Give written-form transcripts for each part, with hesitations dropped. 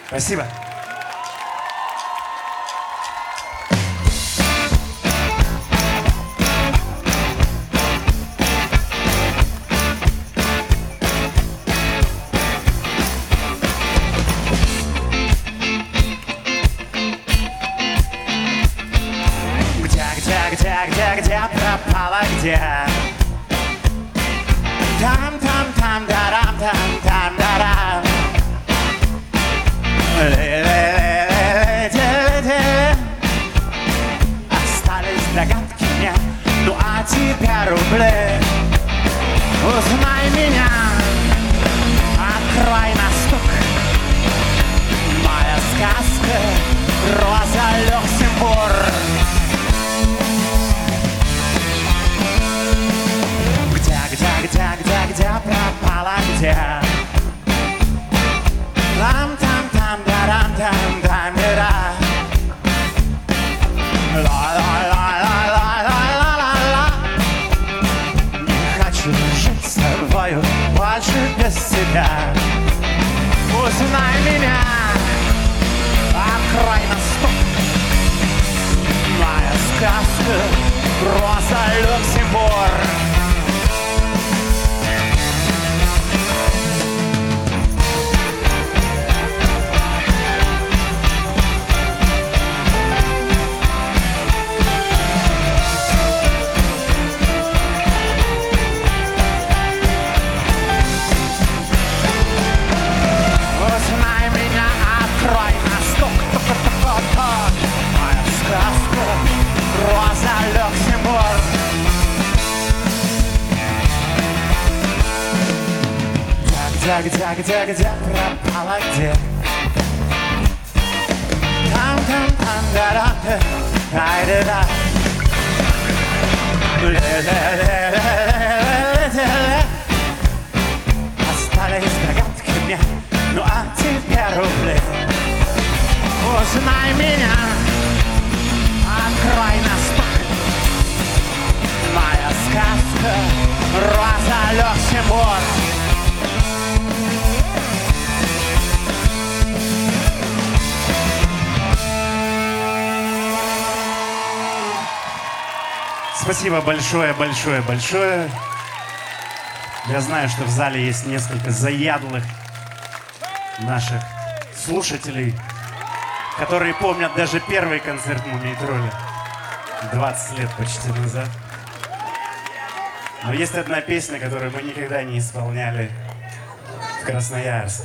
Спасибо. Где пропала, где? Там, дарам, дарам. Остались догадки мне, ну а тебя рубли. Узнай меня, открой на стук. Моя сказка, Роза Люксембург. Где пропала, где? Там, дарам, дара. Не хочу жить с тобою больше без тебя. Узнай меня, открой на стук. Моя сказка, Роза Люксембург. Где пропала, где? Там, да, да. Остались догадки мне, ну а теперь рубли. Узнай меня, открой на стук. Моя сказка, Роза Люксембург. Спасибо большое. Я знаю, что в зале есть несколько заядлых наших слушателей, которые помнят даже первый концерт Мумий Тролля 20 лет почти назад. Но есть одна песня, которую мы никогда не исполняли в Красноярске.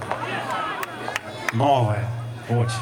Новая, очень.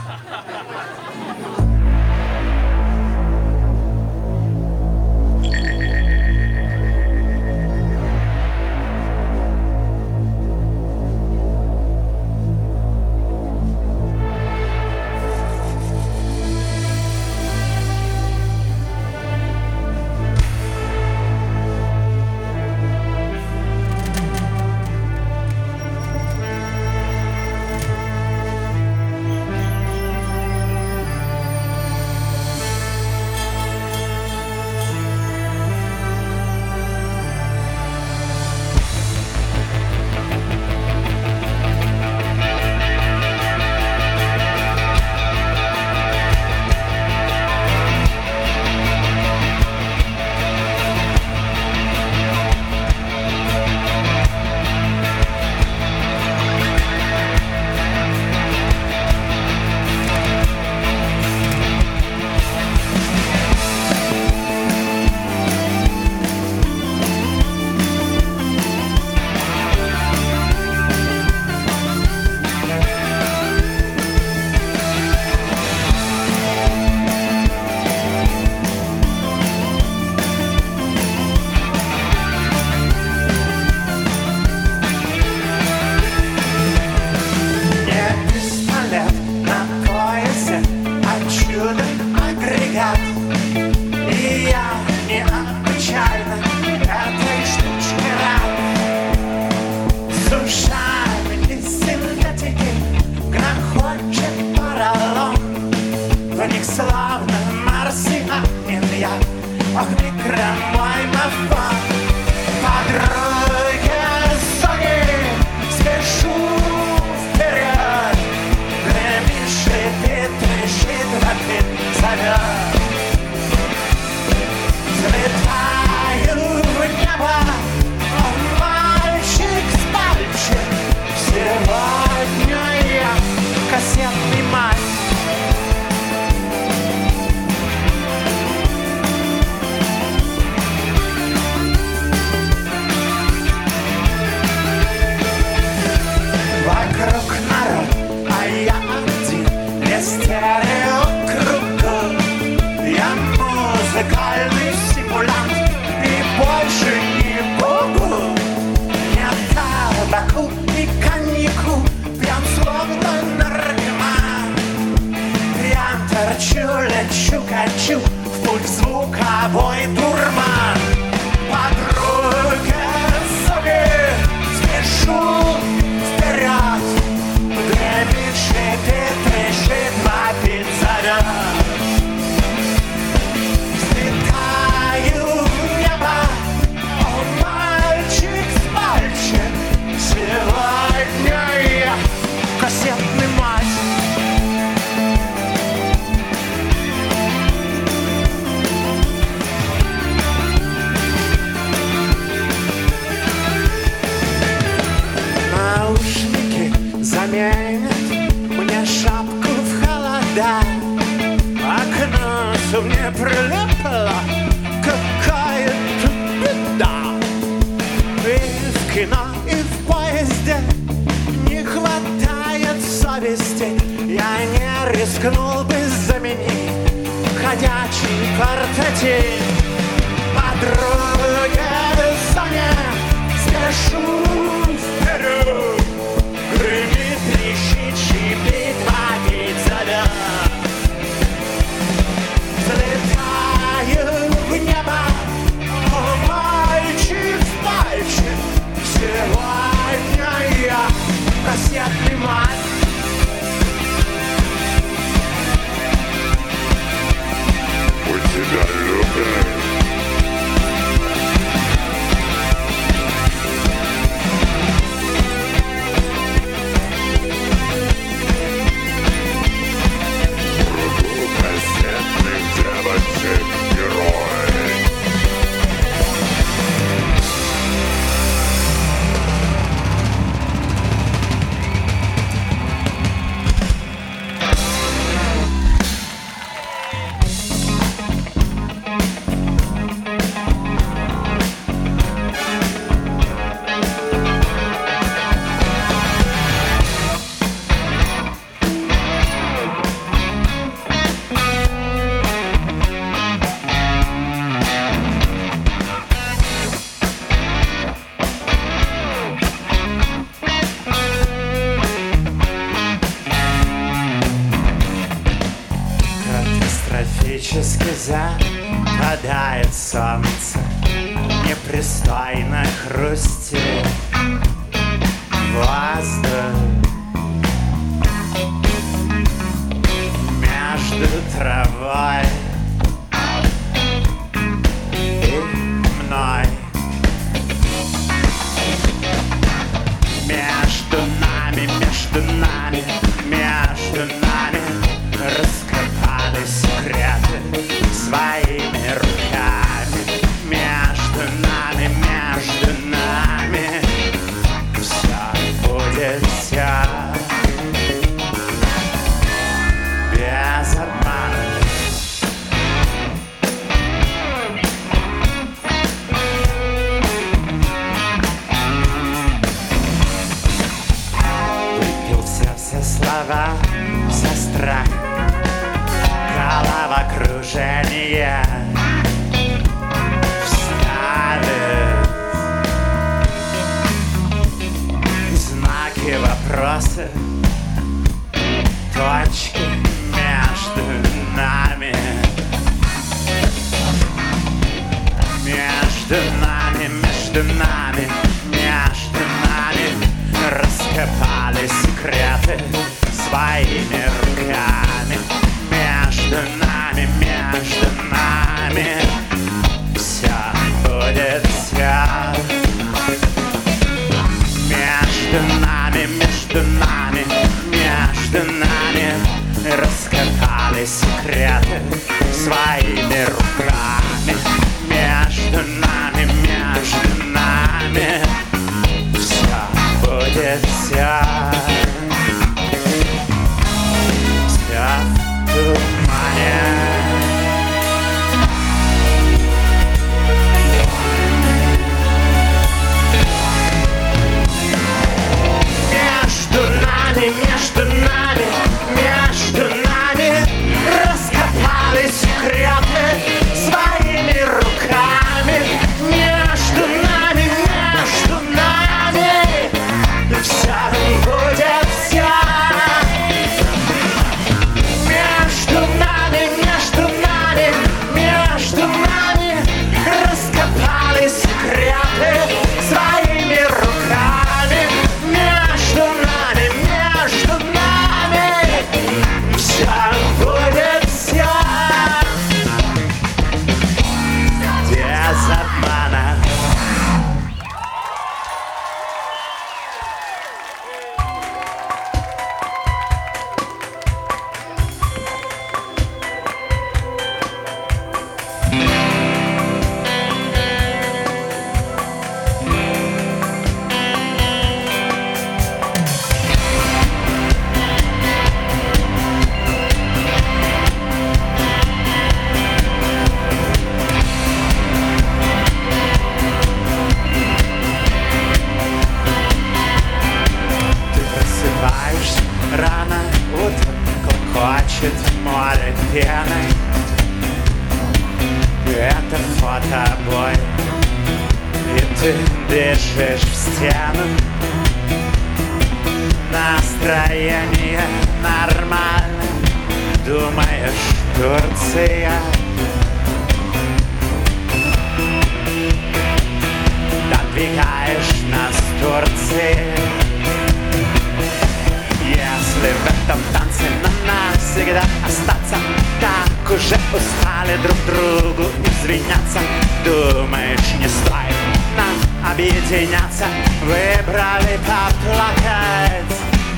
музыкальный симулянт и больше не буду. Нет табаку и коньяку, пьян словно наркоман. Я торчу, лечу, качу в путь звуковой дурман. Подруга зови, спешу вперед, две мечты трещит вопит заряд. Взлетаю в небо, о, мальчик с мальчик, сегодня я кассетный мать. Заменит мне шапку в холода, а к носу мне прилипла какая-то беда. И в кино, и в поезде не хватает совести. Я не рискнул бы заменить ходячий портатив. Подруга Соня, спешу вперед, гремит, трещит, шипит, вопит заряд. Взлетаю в небо, о, мальчик, мальчик, сегодня я кассетный мать. Мы тебя любим. Катастрофически западает солнце, непристойно хрустит воздух. Между травой и мной, между нами, между нами, между нами раскопали секреты своими руками. Между нами все будет все без обмана. Выпил все слова, все страх, головокружение вставит знаки, вопросы, точки между нами. Между нами, между нами, между нами раскопали секреты своими руками. Между нами все будет все. Между нами раскопали секреты своими руками. Между нами все будет все. Все в тумане. Между нами раскопали секреты свои. Просыпаешься рано утром, клокочет море пены. Это фотобой, и ты бежишь в стену. Настроение нормально, думаешь, Турция. Додвигаешь нас к Турции. Если в этом танце нам навсегда остаться, так уже устали друг другу извиняться. Думаешь, не стоит нам объединяться? Выбрали поплакать,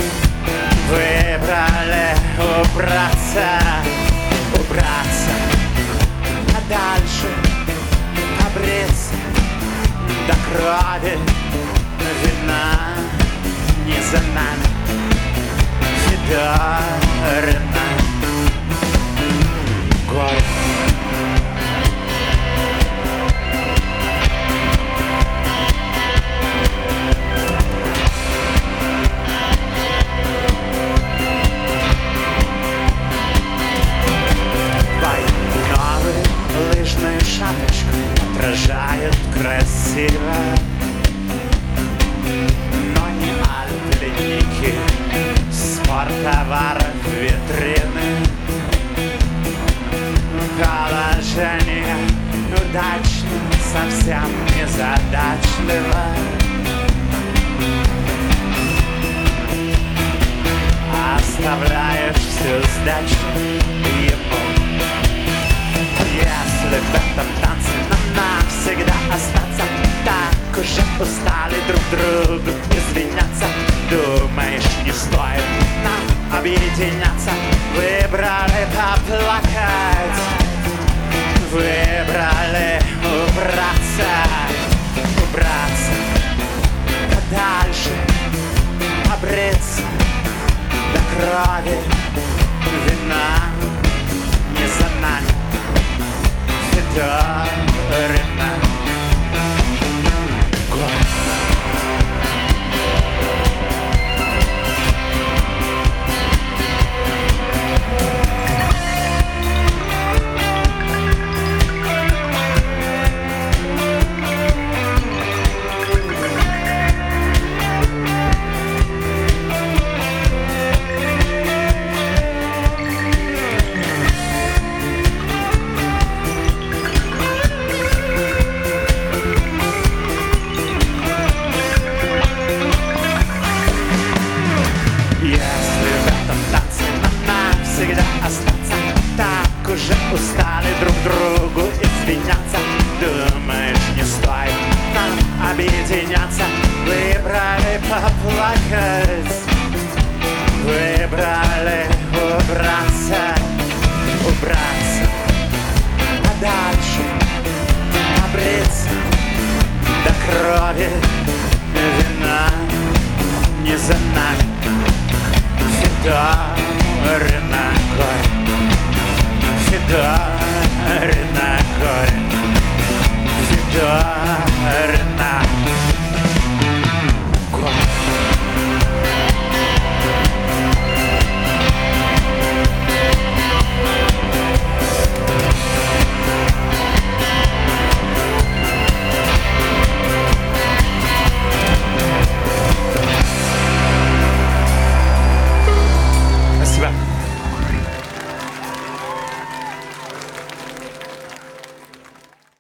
выбрали убраться, убраться, а дальше побриться до крови. Вина не за нами, Федорина. Город. Новую лыжную шапочку отражает красиво, но не альпиники, спорттоваров витрины. Положение удачно, совсем незадачливо. Оставляешь всю сдачу ему. Если в этом танце нам навсегда остаться, так уже устали друг другу извиняться. Думаешь, не стоит нам объединяться? Выбрали поплакать, выбрали убраться, убраться, подальше побриться до крови. Вина не за нами, Федорина. Уже устали друг другу извиняться. Думаешь, не стоит нам объединяться? Выбрали поплакать, выбрали убраться, убраться, а дальше побриться до крови.